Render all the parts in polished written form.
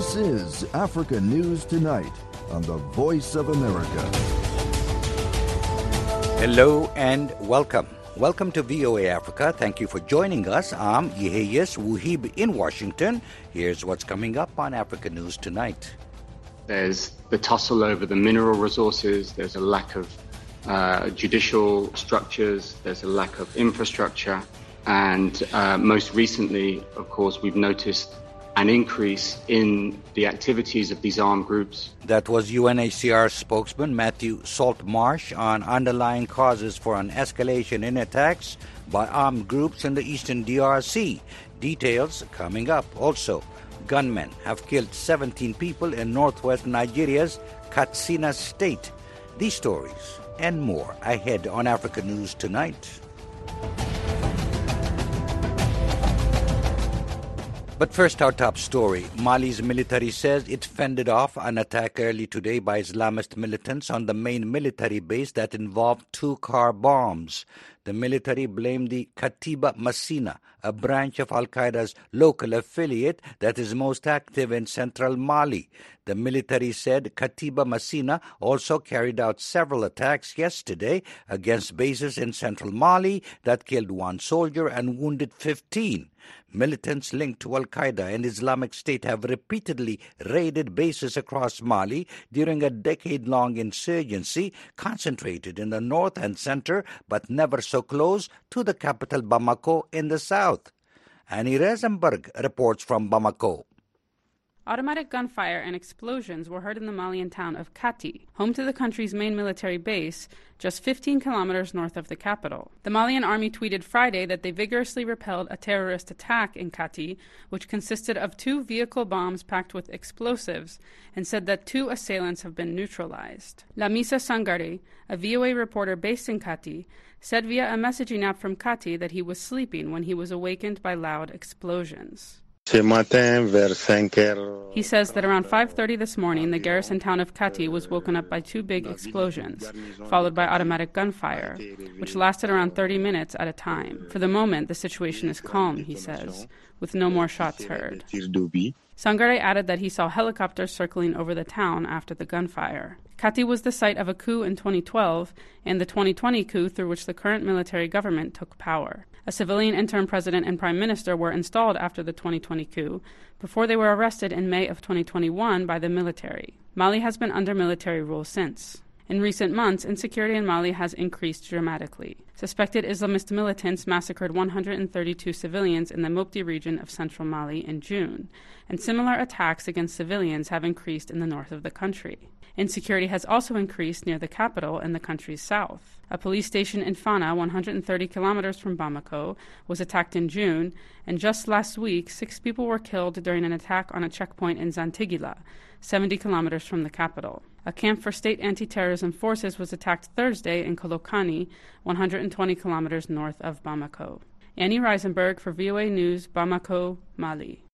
This is Africa News Tonight on the Voice of America. Hello and welcome. Welcome to VOA Africa. Thank you for joining us. I'm Yeheyes Wuhib in Washington. Here's what's coming up on Africa News Tonight. There's the tussle over the mineral resources. There's a lack of judicial structures. There's a lack of infrastructure. And most recently, of course, we've noticed an increase in the activities of these armed groups. That was UNHCR spokesman Matthew Saltmarsh on underlying causes for an escalation in attacks by armed groups in the eastern DRC. Details coming up. Also, gunmen have killed 17 people in northwest Nigeria's Katsina state. These stories and more ahead on Africa News Tonight. But first, our top story. Mali's military says it fended off an attack early today by Islamist militants on the main military base that involved 2 car bombs. The military blamed the Katiba Masina, a branch of Al-Qaeda's local affiliate that is most active in central Mali. The military said Katiba Masina also carried out several attacks yesterday against bases in central Mali that killed 1 soldier and wounded 15. Militants linked to Al-Qaeda and Islamic State have repeatedly raided bases across Mali during a decade-long insurgency concentrated in the north and center, but never so close to the capital Bamako in the south. Annie Rosenberg reports from Bamako. Automatic gunfire and explosions were heard in the Malian town of Kati, home to the country's main military base, just 15 kilometers north of the capital. The Malian army tweeted Friday that they vigorously repelled a terrorist attack in Kati, which consisted of 2 vehicle bombs packed with explosives, and said that 2 assailants have been neutralized. Lamisa Sangare, a VOA reporter based in Kati, said via a messaging app from Kati that he was sleeping when he was awakened by loud explosions. He says that around 5:30 this morning, the garrison town of Kati was woken up by 2 big explosions, followed by automatic gunfire, which lasted around 30 minutes at a time. For the moment, the situation is calm, he says, with no more shots heard. Sangare added that he saw helicopters circling over the town after the gunfire. Kati was the site of a coup in 2012 and the 2020 coup through which the current military government took power. A civilian interim president and prime minister were installed after the 2020 coup, before they were arrested in May of 2021 by the military. Mali has been under military rule since. In recent months, insecurity in Mali has increased dramatically. Suspected Islamist militants massacred 132 civilians in the Mopti region of central Mali in June, and similar attacks against civilians have increased in the north of the country. Insecurity has also increased near the capital in the country's south. A police station in Fana, 130 kilometers from Bamako, was attacked in June, and just last week, 6 people were killed during an attack on a checkpoint in Zantigila, 70 kilometers from the capital. A camp for state anti-terrorism forces was attacked Thursday in Kolokani, 120 kilometers north of Bamako. Annie Reisenberg for VOA News, Bamako, Mali.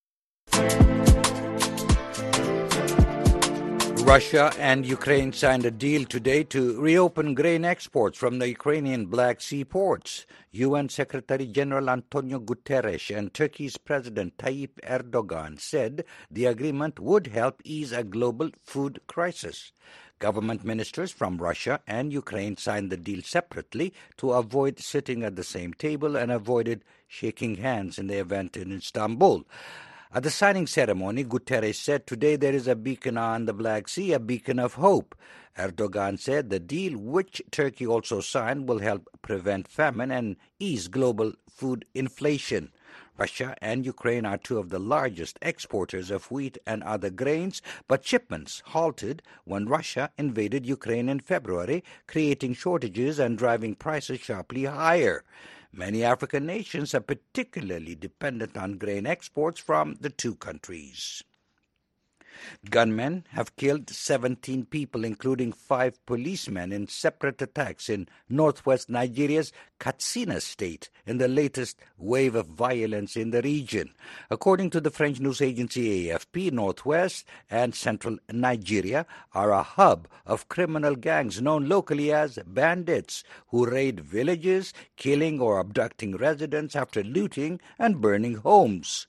Russia and Ukraine signed a deal today to reopen grain exports from the Ukrainian Black Sea ports. UN Secretary General Antonio Guterres and Turkey's President Tayyip Erdogan said the agreement would help ease a global food crisis. Government ministers from Russia and Ukraine signed the deal separately to avoid sitting at the same table and avoided shaking hands in the event in Istanbul. At the signing ceremony, Guterres said today there is a beacon on the Black Sea, a beacon of hope. Erdogan said the deal, which Turkey also signed, will help prevent famine and ease global food inflation. Russia and Ukraine are 2 of the largest exporters of wheat and other grains, but shipments halted when Russia invaded Ukraine in February, creating shortages and driving prices sharply higher. Many African nations are particularly dependent on grain exports from the 2 countries. Gunmen have killed 17 people, including 5 policemen, in separate attacks in northwest Nigeria's Katsina state in the latest wave of violence in the region. According to the French news agency AFP, northwest and central Nigeria are a hub of criminal gangs known locally as bandits, who raid villages, killing or abducting residents after looting and burning homes.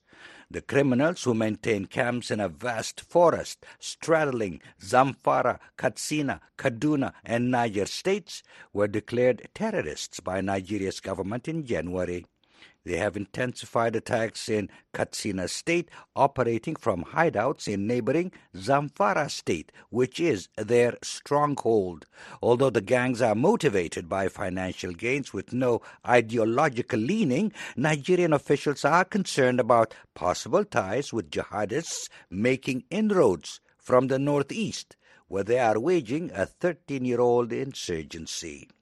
The criminals, who maintain camps in a vast forest straddling Zamfara, Katsina, Kaduna, and Niger states, were declared terrorists by Nigeria's government in January. They have intensified attacks in Katsina State, operating from hideouts in neighboring Zamfara State, which is their stronghold. Although the gangs are motivated by financial gains with no ideological leaning, Nigerian officials are concerned about possible ties with jihadists making inroads from the northeast, where they are waging a 13-year-old insurgency.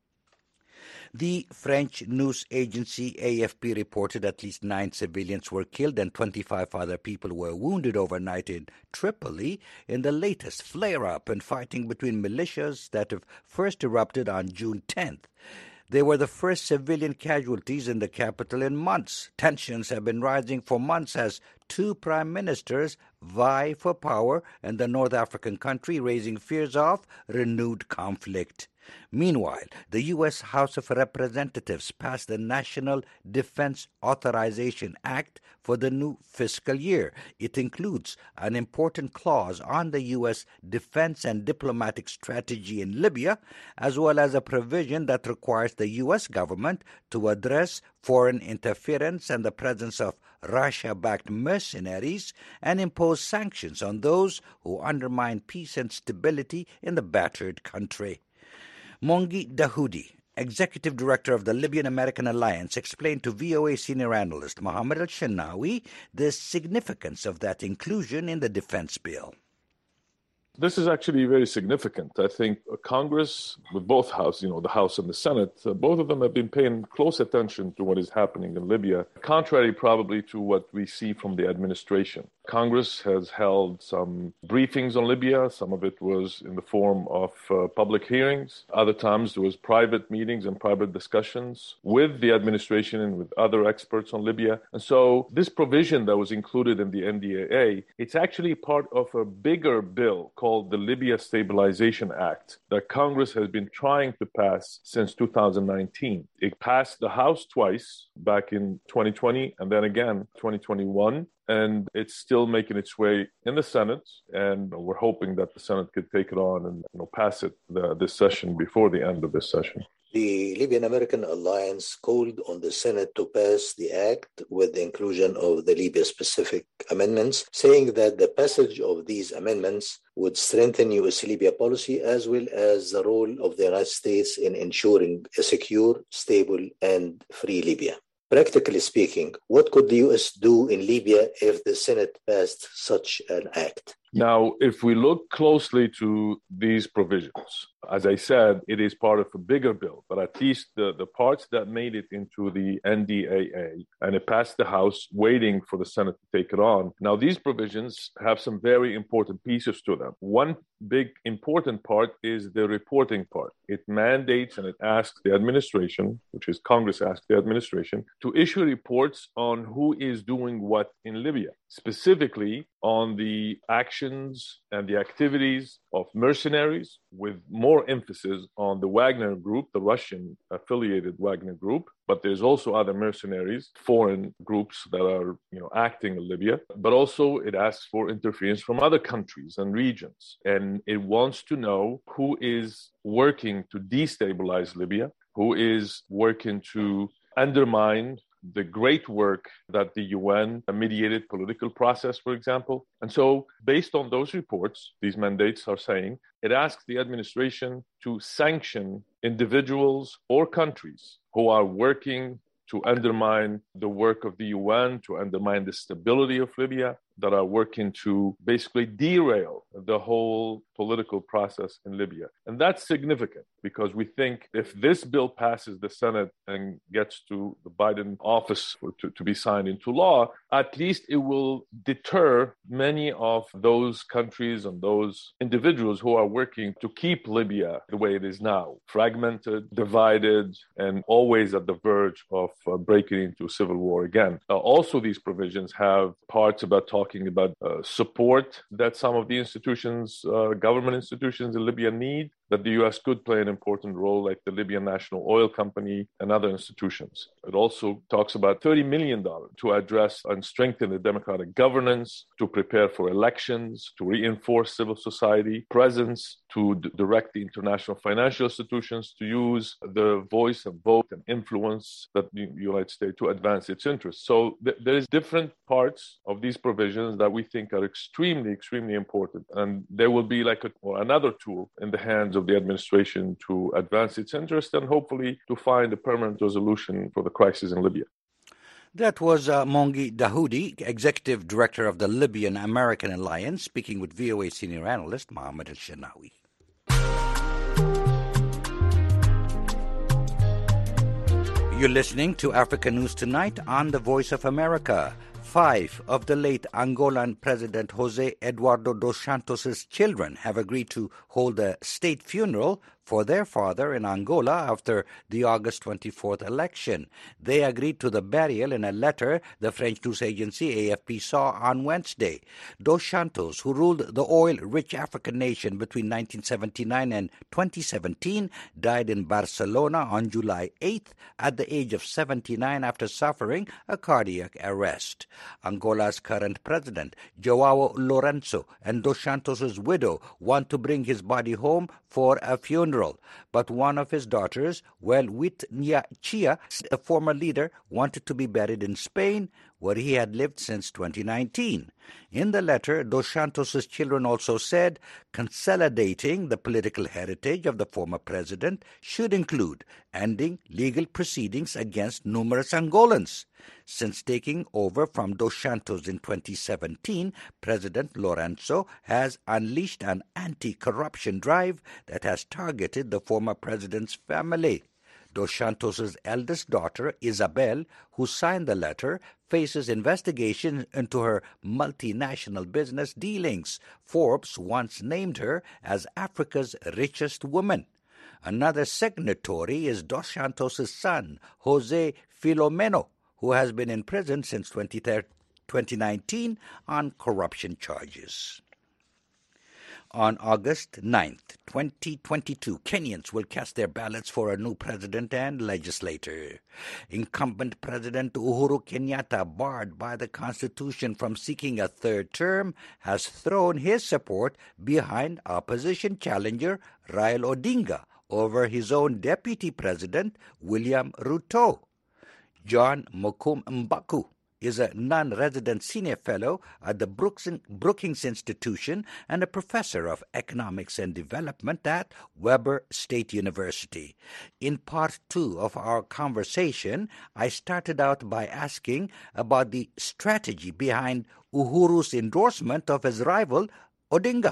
The French news agency AFP reported at least 9 civilians were killed and 25 other people were wounded overnight in Tripoli in the latest flare-up and fighting between militias that have first erupted on June 10th. They were the first civilian casualties in the capital in months. Tensions have been rising for months as two prime ministers vie for power in the North African country, raising fears of renewed conflict. Meanwhile, the U.S. House of Representatives passed the National Defense Authorization Act for the new fiscal year. It includes an important clause on the U.S. defense and diplomatic strategy in Libya, as well as a provision that requires the U.S. government to address foreign interference and the presence of Russia-backed mercenaries and impose sanctions on those who undermine peace and stability in the battered country. Mongi Dahoudi, Executive Director of the Libyan-American Alliance, explained to VOA senior analyst Mohammed Al-Shanawi the significance of that inclusion in the defense bill. This is actually very significant. I think Congress, with both houses, the House and the Senate, both of them have been paying close attention to what is happening in Libya, contrary probably to what we see from the administration. Congress has held some briefings on Libya. Some of it was in the form of public hearings. Other times there was private meetings and private discussions with the administration and with other experts on Libya. And so this provision that was included in the NDAA, it's actually part of a bigger bill called the Libya Stabilization Act that Congress has been trying to pass since 2019. It passed the House twice, back in 2020 and then again 2021. And it's still making its way in the Senate, and we're hoping that the Senate could take it on and pass it this session before the end of this session. The Libyan-American Alliance called on the Senate to pass the act with the inclusion of the Libya-specific amendments, saying that the passage of these amendments would strengthen U.S. Libya policy as well as the role of the United States in ensuring a secure, stable, and free Libya. Practically speaking, what could the U.S. do in Libya if the Senate passed such an act? Now, if we look closely to these provisions, as I said, it is part of a bigger bill, but at least the parts that made it into the NDAA, and it passed the House waiting for the Senate to take it on. Now, these provisions have some very important pieces to them. One big important part is the reporting part. It mandates and it asks the administration, which is Congress asks the administration, to issue reports on who is doing what in Libya, specifically on the actions and the activities of mercenaries, with more emphasis on the Wagner Group, the Russian-affiliated Wagner Group. But there's also other mercenaries, foreign groups that are, acting in Libya. But also it asks for interference from other countries and regions. And it wants to know who is working to destabilize Libya, who is working to undermine the great work that the UN mediated political process, for example. And so based on those reports, these mandates are saying, it asks the administration to sanction individuals or countries who are working to undermine the work of the UN, to undermine the stability of Libya, that are working to basically derail the whole political process in Libya. And that's significant because we think if this bill passes the Senate and gets to the Biden office to be signed into law, at least it will deter many of those countries and those individuals who are working to keep Libya the way it is now, fragmented, divided, and always at the verge of breaking into civil war again. Also, these provisions have parts about talking about support that some of the institutions, government institutions in Libya need. that the U.S. could play an important role, like the Libyan National Oil Company and other institutions. It also talks about $30 million to address and strengthen the democratic governance, to prepare for elections, to reinforce civil society presence, to direct the international financial institutions to use the voice and vote and influence that the United States to advance its interests. So there is different parts of these provisions that we think are extremely, extremely important. And there will be like another tool in the hands of the administration to advance its interests and hopefully to find a permanent resolution for the crisis in Libya. That was Mongi Dahoudi, Executive Director of the Libyan American Alliance, speaking with VOA senior analyst Mohammed Al-Shanawi. You're listening to Africa News Tonight on the Voice of America. 5 of the late Angolan President José Eduardo dos Santos' children have agreed to hold a state funeral for their father in Angola after the August 24th election. They agreed to the burial in a letter the French news agency AFP saw on Wednesday. Dos Santos, who ruled the oil-rich African nation between 1979 and 2017, died in Barcelona on July 8th at the age of 79 after suffering a cardiac arrest. Angola's current president, João Lourenço, and Dos Santos' widow want to bring his body home for a funeral. But one of his daughters, Welwit Chia, a former leader, wanted to be buried in Spain, where he had lived since 2019. In the letter, Dos Santos' children also said consolidating the political heritage of the former president should include ending legal proceedings against numerous Angolans. Since taking over from Dos Santos in 2017, President Lourenço has unleashed an anti-corruption drive that has targeted the former president's family. Dos Santos' eldest daughter, Isabel, who signed the letter, faces investigation into her multinational business dealings. Forbes once named her as Africa's richest woman. Another signatory is Dos Santos' son, José Filomeno, who has been in prison since 2019 on corruption charges. On August 9th, 2022, Kenyans will cast their ballots for a new president and legislature. Incumbent President Uhuru Kenyatta, barred by the Constitution from seeking a third term, has thrown his support behind opposition challenger Raila Odinga over his own deputy president, William Ruto. John Mokum Mbaku is a non-resident senior fellow at the Brookings Institution and a professor of economics and development at Weber State University. In part 2 of our conversation, I started out by asking about the strategy behind Uhuru's endorsement of his rival, Odinga.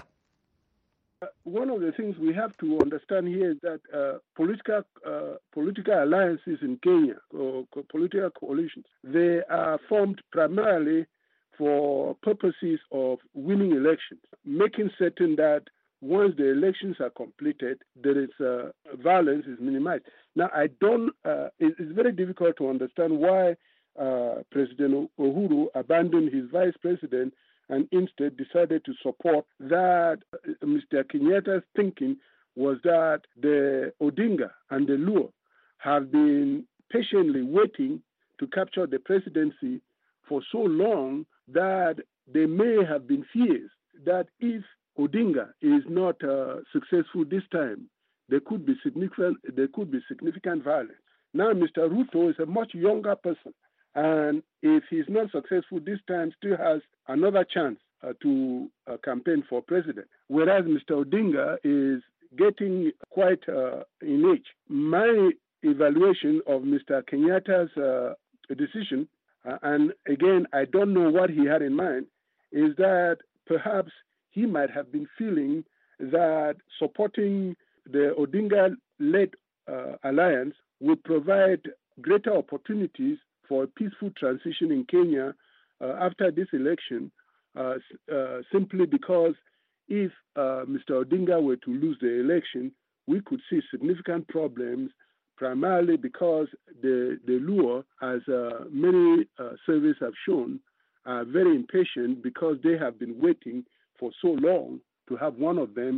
One of the things we have to understand here is that political alliances in Kenya, or political coalitions, they are formed primarily for purposes of winning elections, making certain that once the elections are completed, there is violence is minimized. Now, it's very difficult to understand why President Uhuru abandoned his vice president and instead decided to support that. Mr. Kenyatta's thinking was that the Odinga and the Luo have been patiently waiting to capture the presidency for so long that there may have been fears that if Odinga is not successful this time, there could be significant violence. Now, Mr. Ruto is a much younger person, and if he's not successful this time, still has another chance to campaign for president. Whereas Mr. Odinga is getting quite in age. My evaluation of Mr. Kenyatta's decision, and again, I don't know what he had in mind, is that perhaps he might have been feeling that supporting the Odinga-led alliance would provide greater opportunities for a peaceful transition in Kenya after this election, simply because if Mr. Odinga were to lose the election, we could see significant problems, primarily because the Luo, as many surveys have shown, are very impatient because they have been waiting for so long to have one of them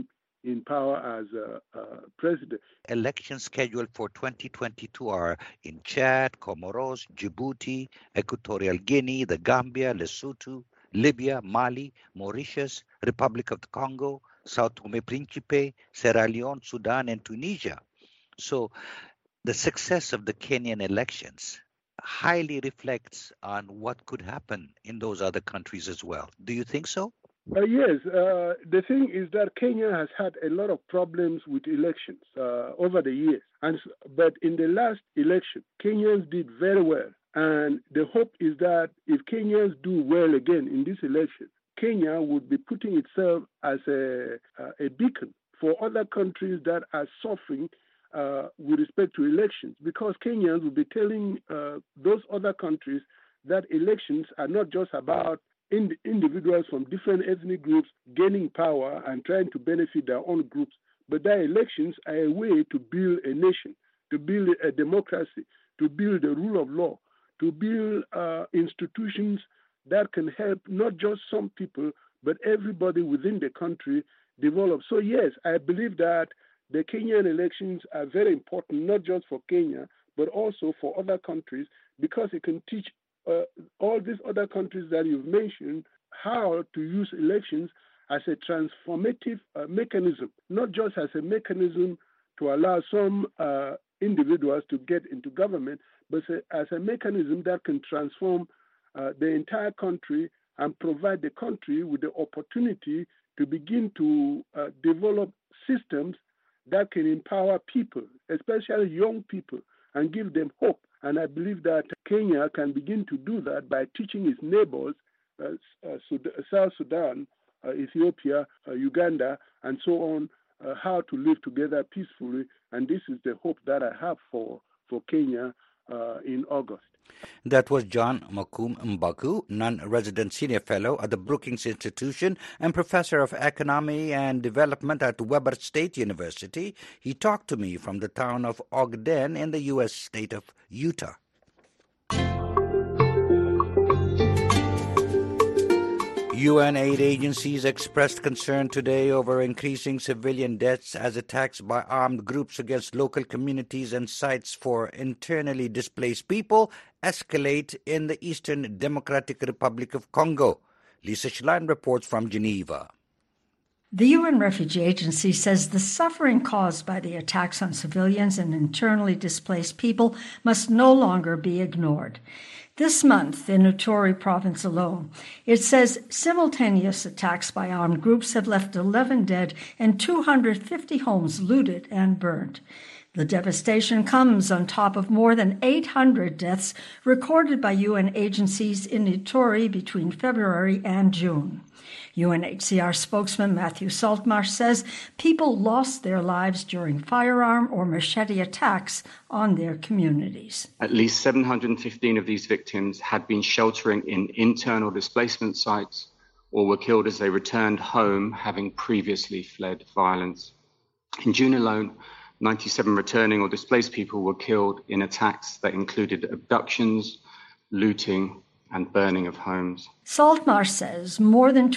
in power as president. Elections scheduled for 2022 are in Chad, Comoros, Djibouti, Equatorial Guinea, the Gambia, Lesotho, Libya, Mali, Mauritius, Republic of the Congo, Sao Tome Principe, Sierra Leone, Sudan, and Tunisia. So the success of the Kenyan elections highly reflects on what could happen in those other countries as well. Do you think so? Yes. The thing is that Kenya has had a lot of problems with elections over the years. But in the last election, Kenyans did very well. And the hope is that if Kenyans do well again in this election, Kenya would be putting itself as a beacon for other countries that are suffering with respect to elections, because Kenyans will be telling those other countries that elections are not just about individuals from different ethnic groups gaining power and trying to benefit their own groups, but that elections are a way to build a nation, to build a democracy, to build the rule of law, to build institutions that can help not just some people, but everybody within the country develop. So yes, I believe that the Kenyan elections are very important, not just for Kenya, but also for other countries, because it can teach all these other countries that you've mentioned how to use elections as a transformative mechanism, not just as a mechanism to allow some individuals to get into government, but as a mechanism that can transform the entire country and provide the country with the opportunity to begin to develop systems that can empower people, especially young people, and give them hope. And I believe that Kenya can begin to do that by teaching its neighbors, South Sudan, Ethiopia, Uganda, and so on, how to live together peacefully. And this is the hope that I have for Kenya in August. That was John Makum Mbaku, non-resident senior fellow at the Brookings Institution and professor of economy and development at Weber State University. He talked to me from the town of Ogden in the U.S. state of Utah. UN aid agencies expressed concern today over increasing civilian deaths as attacks by armed groups against local communities and sites for internally displaced people escalate in the Eastern Democratic Republic of Congo. Lisa Schlein reports from Geneva. The UN Refugee Agency says the suffering caused by the attacks on civilians and internally displaced people must no longer be ignored. This month, in Ituri province alone, it says simultaneous attacks by armed groups have left 11 dead and 250 homes looted and burned. The devastation comes on top of more than 800 deaths recorded by UN agencies in Ituri between February and June. UNHCR spokesman Matthew Saltmarsh says people lost their lives during firearm or machete attacks on their communities. At least 715 of these victims had been sheltering in internal displacement sites or were killed as they returned home, having previously fled violence. In June alone, 97 returning or displaced people were killed in attacks that included abductions, looting, and burning of homes. Saltmarsh says more than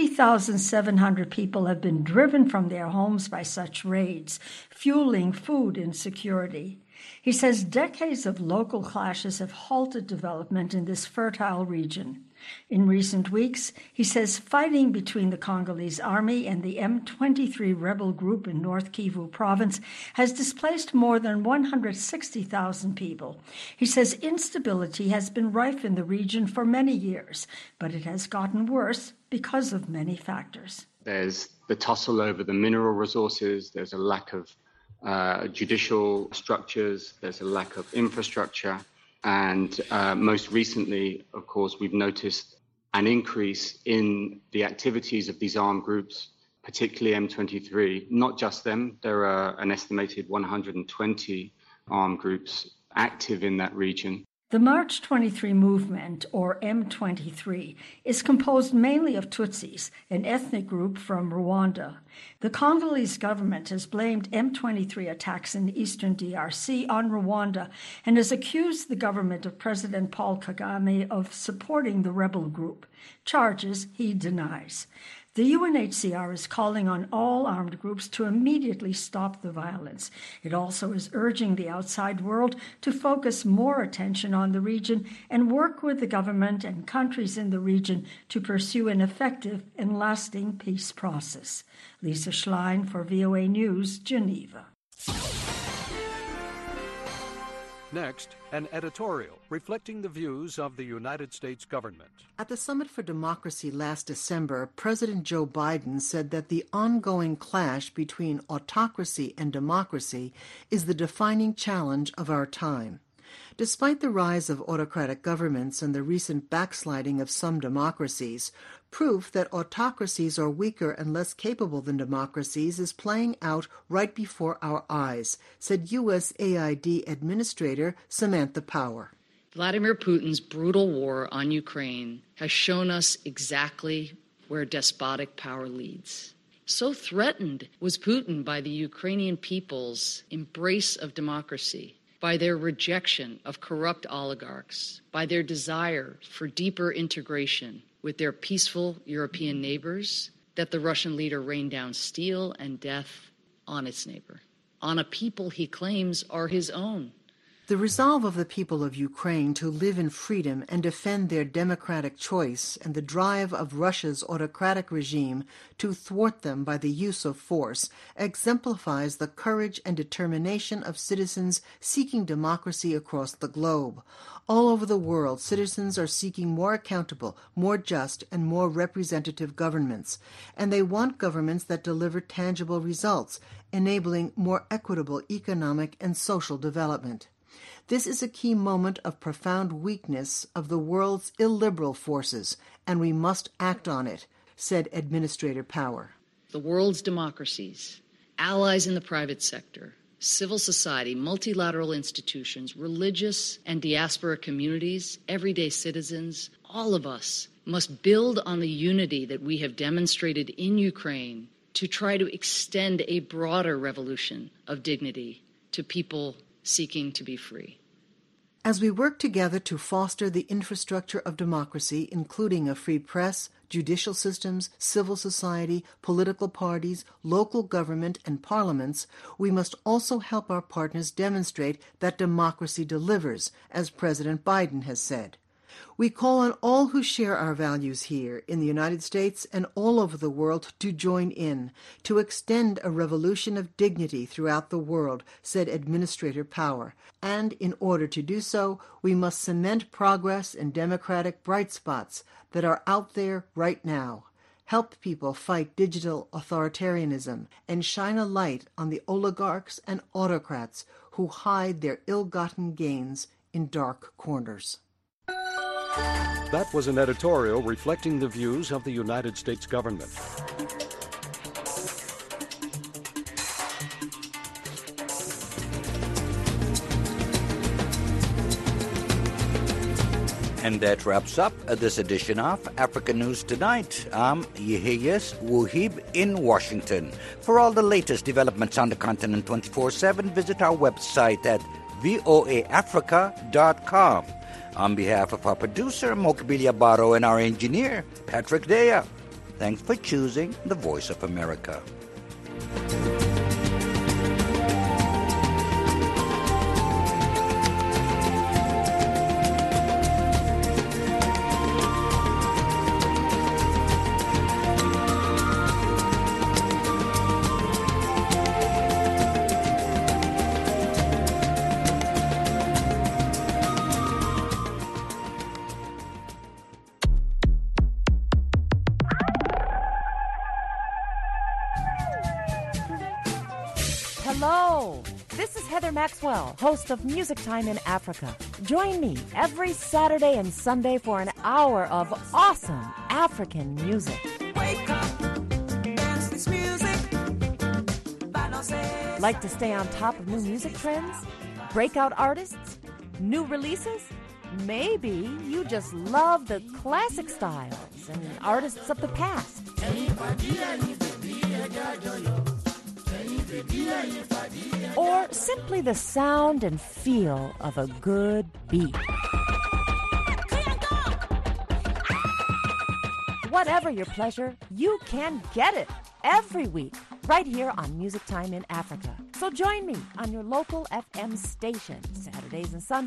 20,700 people have been driven from their homes by such raids, fueling food insecurity. He says decades of local clashes have halted development in this fertile region. In recent weeks, he says fighting between the Congolese army and the M23 rebel group in North Kivu province has displaced more than 160,000 people. He says instability has been rife in the region for many years, but it has gotten worse because of many factors. There's the tussle over the mineral resources, there's a lack of judicial structures, there's a lack of infrastructure. And most recently, of course, we've noticed an increase in the activities of these armed groups, particularly M23. Not just them, there are an estimated 120 armed groups active in that region. The March 23 movement, or M23, is composed mainly of Tutsis, an ethnic group from Rwanda. The Congolese government has blamed M23 attacks in the eastern DRC on Rwanda and has accused the government of President Paul Kagame of supporting the rebel group, charges he denies. The UNHCR is calling on all armed groups to immediately stop the violence. It also is urging the outside world to focus more attention on the region and work with the government and countries in the region to pursue an effective and lasting peace process. Lisa Schlein for VOA News, Geneva. Next, an editorial reflecting the views of the United States government. At the Summit for Democracy last December, President Joe Biden said that the ongoing clash between autocracy and democracy is the defining challenge of our time. Despite the rise of autocratic governments and the recent backsliding of some democracies, proof that autocracies are weaker and less capable than democracies is playing out right before our eyes, said USAID Administrator Samantha Power. Vladimir Putin's brutal war on Ukraine has shown us exactly where despotic power leads. So threatened was Putin by the Ukrainian people's embrace of democracy, by their rejection of corrupt oligarchs, by their desire for deeper integration with their peaceful European neighbors, that the Russian leader rained down steel and death on its neighbor, on a people he claims are his own. The resolve of the people of Ukraine to live in freedom and defend their democratic choice and the drive of Russia's autocratic regime to thwart them by the use of force exemplifies the courage and determination of citizens seeking democracy across the globe. All over the world, citizens are seeking more accountable, more just, and more representative governments, and they want governments that deliver tangible results, enabling more equitable economic and social development. This is a key moment of profound weakness of the world's illiberal forces, and we must act on it, said Administrator Power. The world's democracies, allies in the private sector, civil society, multilateral institutions, religious and diaspora communities, everyday citizens, all of us must build on the unity that we have demonstrated in Ukraine to try to extend a broader revolution of dignity to people seeking to be free. As we work together to foster the infrastructure of democracy, including a free press, judicial systems, civil society, political parties, local government, and parliaments, we must also help our partners demonstrate that democracy delivers, as President Biden has said. We call on all who share our values here in the United States and all over the world to join in, to extend a revolution of dignity throughout the world, said Administrator Power. And in order to do so, we must cement progress in democratic bright spots that are out there right now, help people fight digital authoritarianism, and shine a light on the oligarchs and autocrats who hide their ill-gotten gains in dark corners. That was an editorial reflecting the views of the United States government. And that wraps up this edition of Africa News Tonight. I'm Yeheyes Wuhib in Washington. For all the latest developments on the continent 24/7, visit our website at voaafrica.com. On behalf of our producer, Mokbilia Baro, and our engineer, Patrick Dea, thanks for choosing the Voice of America. Hello, this is Heather Maxwell, host of Music Time in Africa. Join me every Saturday and Sunday for an hour of awesome African music. Wake up, dance this music. Like to stay on top of new music trends? Breakout artists? New releases? Maybe you just love the classic styles and artists of the past. Or simply the sound and feel of a good beat. Whatever your pleasure, you can get it every week right here on Music Time in Africa. So join me on your local FM station Saturdays and Sundays